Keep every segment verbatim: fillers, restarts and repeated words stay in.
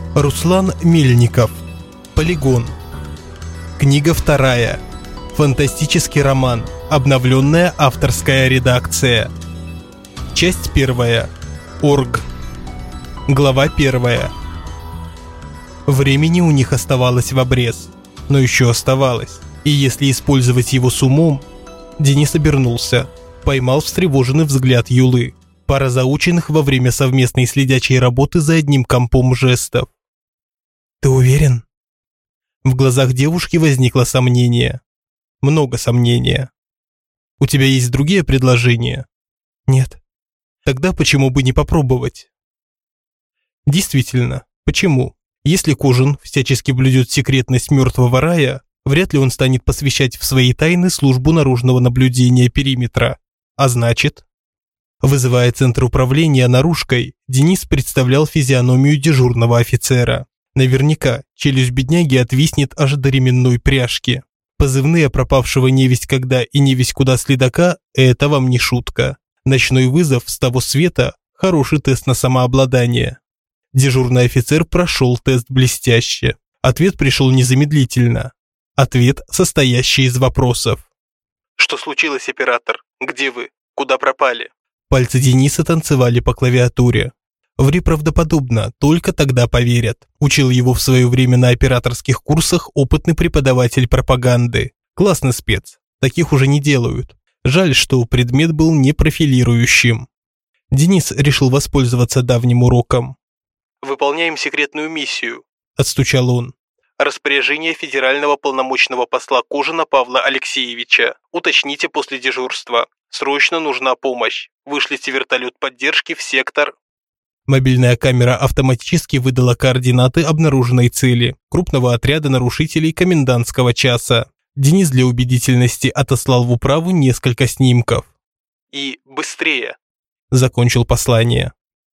Руслан Мельников. Полигон. Книга вторая. Фантастический роман. Обновленная авторская редакция. Часть первая. Орг. Глава первая. Времени у них оставалось в обрез, но еще оставалось. И если использовать его с умом... Денис обернулся, поймал встревоженный взгляд Юлы. Пара заученных во время совместной следячей работы за одним компом жестов. «Ты уверен?» В глазах девушки возникло сомнение. Много сомнения. «У тебя есть другие предложения?» «Нет». «Тогда почему бы не попробовать?» Действительно, почему? Если Кожин всячески блюдет секретность мертвого рая, вряд ли он станет посвящать в свои тайны службу наружного наблюдения периметра. А значит... Вызывая центр управления наружкой, Денис представлял физиономию дежурного офицера. Наверняка челюсть бедняги отвиснет аж до ременной пряжки. Позывные пропавшего невесть когда и невесть куда следака – это вам не шутка. Ночной вызов с того света – хороший тест на самообладание. Дежурный офицер прошел тест блестяще. Ответ пришел незамедлительно. Ответ, состоящий из вопросов. «Что случилось, оператор? Где вы? Куда пропали?» Пальцы Дениса танцевали по клавиатуре. Ври правдоподобно, только тогда поверят. Учил его в свое время на операторских курсах опытный преподаватель пропаганды. Классный спец. Таких уже не делают. Жаль, что предмет был непрофилирующим. Денис решил воспользоваться давним уроком. «Выполняем секретную миссию», – отстучал он. «Распоряжение федерального полномочного посла Кожина Павла Алексеевича. Уточните после дежурства. Срочно нужна помощь. Вышлите вертолет поддержки в сектор...» Мобильная камера автоматически выдала координаты обнаруженной цели – крупного отряда нарушителей комендантского часа. Денис для убедительности отослал в управу несколько снимков. «И быстрее», – закончил послание.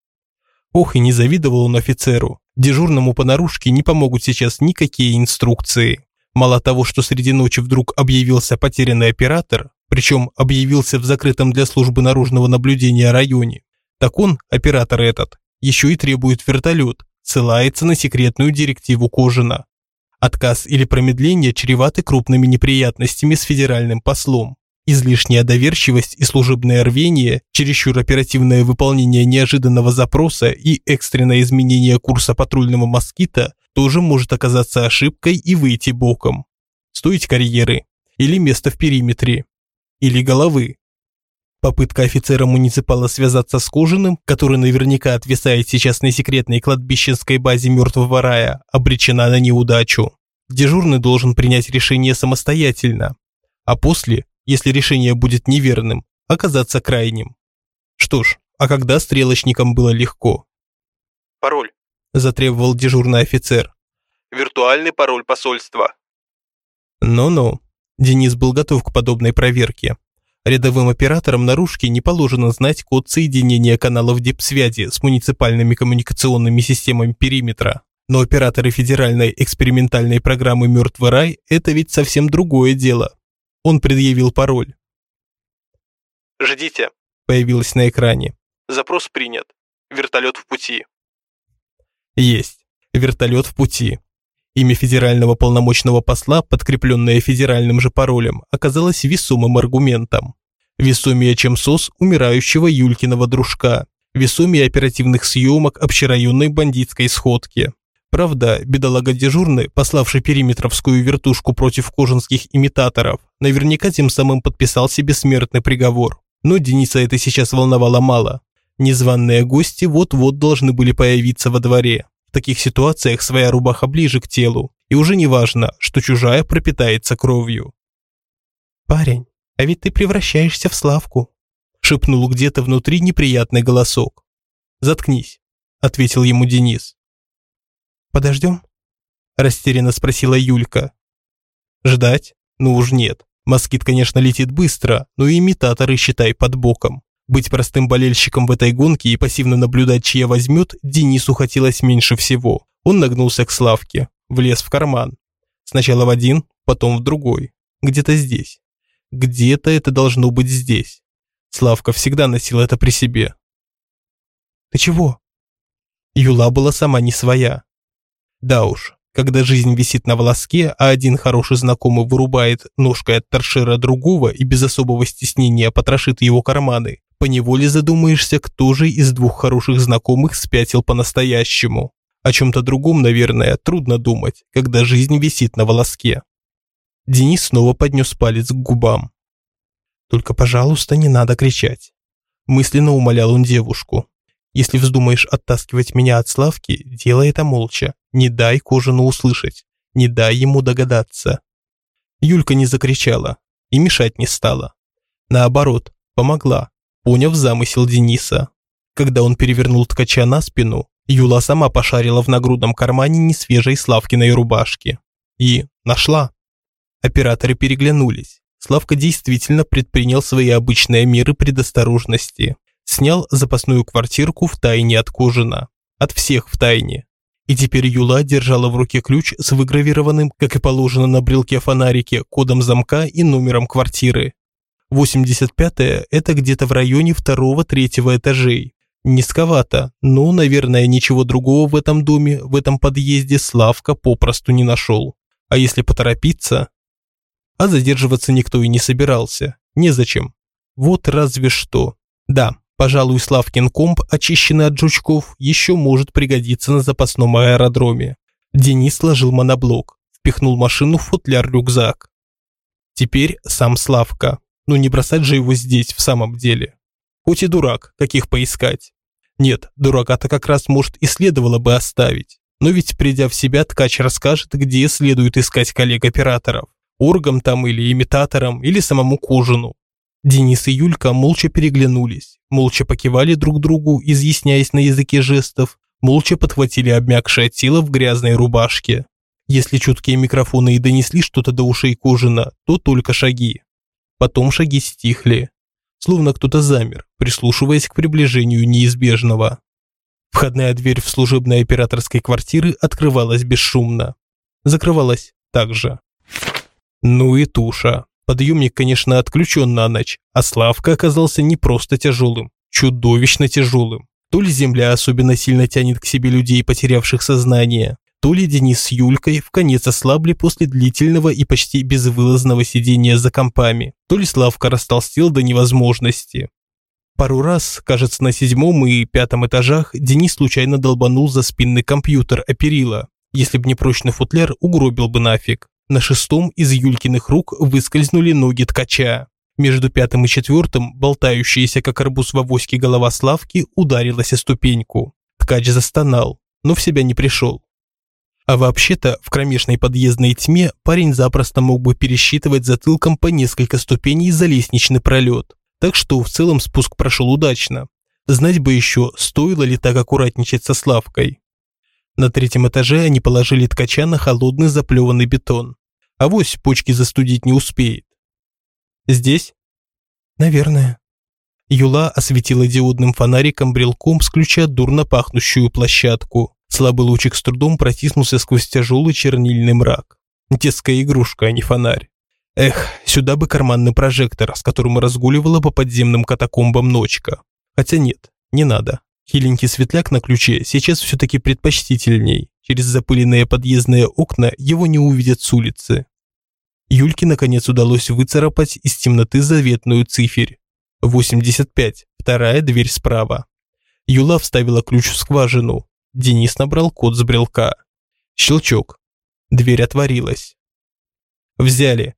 Ох, и не завидовал он офицеру. Дежурному по наружке не помогут сейчас никакие инструкции. Мало того, что среди ночи вдруг объявился потерянный оператор, причем объявился в закрытом для службы наружного наблюдения районе, так он, оператор этот, еще и требует вертолет, ссылается на секретную директиву Кожина. Отказ или промедление чреваты крупными неприятностями с федеральным послом. Излишняя доверчивость и служебное рвение, чересчур оперативное выполнение неожиданного запроса и экстренное изменение курса патрульного москита тоже может оказаться ошибкой и выйти боком. Стоить карьеры, или место в периметре, или головы. Попытка офицера-муниципала связаться с Кожиным, который наверняка отвисает сейчас на секретной кладбищенской базе мертвого рая, обречена на неудачу. Дежурный должен принять решение самостоятельно, а после, если решение будет неверным, оказаться крайним. Что ж, а когда стрелочникам было легко? «Пароль», – затребовал дежурный офицер. «Виртуальный пароль посольства». Ну-ну, Денис был готов к подобной проверке. Рядовым операторам наружки не положено знать код соединения каналов дипсвязи с муниципальными коммуникационными системами периметра. Но операторы федеральной экспериментальной программы «Мертвый рай» – это ведь совсем другое дело. Он предъявил пароль. «Ждите», – появилось на экране. «Запрос принят. Вертолет в пути». Есть. Вертолет в пути. Имя федерального полномочного посла, подкрепленное федеральным же паролем, оказалось весомым аргументом. Весомее, чем СОС умирающего Юлькиного дружка. Весомее оперативных съемок общерайонной бандитской сходки. Правда, бедолага дежурный, пославший периметровскую вертушку против кожинских имитаторов, наверняка тем самым подписал себе смертный приговор. Но Дениса это сейчас волновало мало. Незваные гости вот-вот должны были появиться во дворе. В таких ситуациях своя рубаха ближе к телу, и уже не важно, что чужая пропитается кровью. «Парень, а ведь ты превращаешься в Славку», – шепнул где-то внутри неприятный голосок. «Заткнись», – ответил ему Денис. «Подождем?» – растерянно спросила Юлька. «Ждать? Ну уж нет. Москит, конечно, летит быстро, но и имитаторы, считай, под боком. Быть простым болельщиком в этой гонке и пассивно наблюдать, чья возьмет, Денису хотелось меньше всего. Он нагнулся к Славке, влез в карман. Сначала в один, потом в другой. Где-то здесь. Где-то это должно быть здесь. Славка всегда носил это при себе. «Ты чего?» Юла была сама не своя. Да уж, когда жизнь висит на волоске, а один хороший знакомый вырубает ножкой от торшера другого и без особого стеснения потрошит его карманы, поневоле задумаешься, кто же из двух хороших знакомых спятил по-настоящему. О чем-то другом, наверное, трудно думать, когда жизнь висит на волоске. Денис снова поднес палец к губам. «Только, пожалуйста, не надо кричать», – мысленно умолял он девушку. «Если вздумаешь оттаскивать меня от Славки, делай это молча. Не дай Кожину услышать, не дай ему догадаться». Юлька не закричала и мешать не стала. Наоборот, помогла, поняв замысел Дениса. Когда он перевернул ткача на спину, Юла сама пошарила в нагрудном кармане несвежей Славкиной рубашки. И нашла. Операторы переглянулись. Славка действительно предпринял свои обычные меры предосторожности. Снял запасную квартирку втайне от Кожина. От всех втайне. И теперь Юла держала в руке ключ с выгравированным, как и положено на брелке фонарике, кодом замка и номером квартиры. восемьдесят пятая – это где-то в районе второго-третьего этажей. Низковато, но, наверное, ничего другого в этом доме, в этом подъезде Славка попросту не нашел. А если поторопиться? А задерживаться никто и не собирался. Незачем. Вот разве что. Да, пожалуй, Славкин комп, очищенный от жучков, еще может пригодиться на запасном аэродроме. Денис сложил моноблок, впихнул машину в футляр-рюкзак. Теперь сам Славка. Ну не бросать же его здесь в самом деле. Хоть и дурак, каких поискать. Нет, дурака-то как раз, может, и следовало бы оставить. Но ведь, придя в себя, ткач расскажет, где следует искать коллег-операторов. Оргам там или имитаторам, или самому Кожину. Денис и Юлька молча переглянулись, молча покивали друг другу, изъясняясь на языке жестов, молча подхватили обмякшее тело в грязной рубашке. Если чуткие микрофоны и донесли что-то до ушей Кожина, то только шаги. Потом шаги стихли. Словно кто-то замер, прислушиваясь к приближению неизбежного. Входная дверь в служебной операторской квартиры открывалась бесшумно. Закрывалась также. Ну и туша. Подъемник, конечно, отключен на ночь, а Славка оказался не просто тяжелым, чудовищно тяжелым. То ли земля особенно сильно тянет к себе людей, потерявших сознание, то ли Денис с Юлькой вконец ослабли после длительного и почти безвылазного сидения за компами, то ли Славка растолстел до невозможности. Пару раз, кажется, на седьмом и пятом этажах Денис случайно долбанул за спинный компьютер о перила. Если б не прочный футляр, угробил бы нафиг. На шестом из Юлькиных рук выскользнули ноги ткача. Между пятым и четвертым, болтающаяся как арбуз в авоське голова Славки, ударилась о ступеньку. Ткач застонал, но в себя не пришел. А вообще-то, в кромешной подъездной тьме парень запросто мог бы пересчитывать затылком по несколько ступеней за лестничный пролет. Так что в целом спуск прошел удачно. Знать бы еще, стоило ли так аккуратничать со Славкой. На третьем этаже они положили ткача на холодный заплеванный бетон. Авось почки застудить не успеет. Здесь? Наверное. Юла осветила диодным фонариком брелком с ключа дурно пахнущую площадку. Слабый лучик с трудом протиснулся сквозь тяжелый чернильный мрак. Детская игрушка, а не фонарь. Эх, сюда бы карманный прожектор, с которым разгуливала по подземным катакомбам ночка. Хотя нет, не надо. Хиленький светляк на ключе сейчас все-таки предпочтительней. Через запыленные подъездные окна его не увидят с улицы. Юльке наконец удалось выцарапать из темноты заветную циферь. восемьдесят пять, вторая дверь справа. Юла вставила ключ в скважину. Денис набрал код с брелка. Щелчок. Дверь отворилась. Взяли.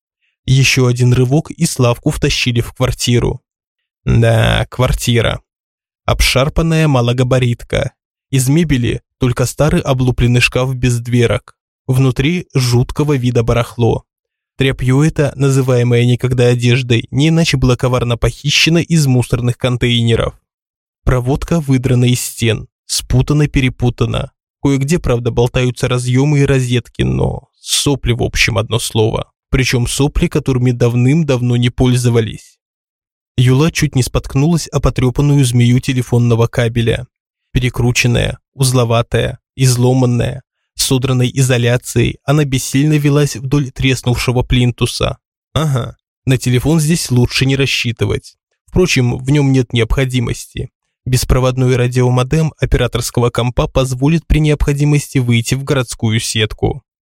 Еще один рывок, и Славку втащили в квартиру. Да, квартира. Обшарпанная малогабаритка. Из мебели только старый облупленный шкаф без дверок. Внутри жуткого вида барахло. Тряпье это, называемое некогда одеждой, не иначе было коварно похищено из мусорных контейнеров. Проводка выдрана из стен, спутана-перепутана. Кое-где, правда, болтаются разъемы и розетки, но сопли в общем одно слово. Причем сопли, которыми давным-давно не пользовались. Юла чуть не споткнулась о потрепанную змею телефонного кабеля. Перекрученная, узловатая, изломанная, с содранной изоляцией, она бессильно велась вдоль треснувшего плинтуса. Ага, на телефон здесь лучше не рассчитывать. Впрочем, в нем нет необходимости. Беспроводной радиомодем операторского компа позволит при необходимости выйти в городскую сетку.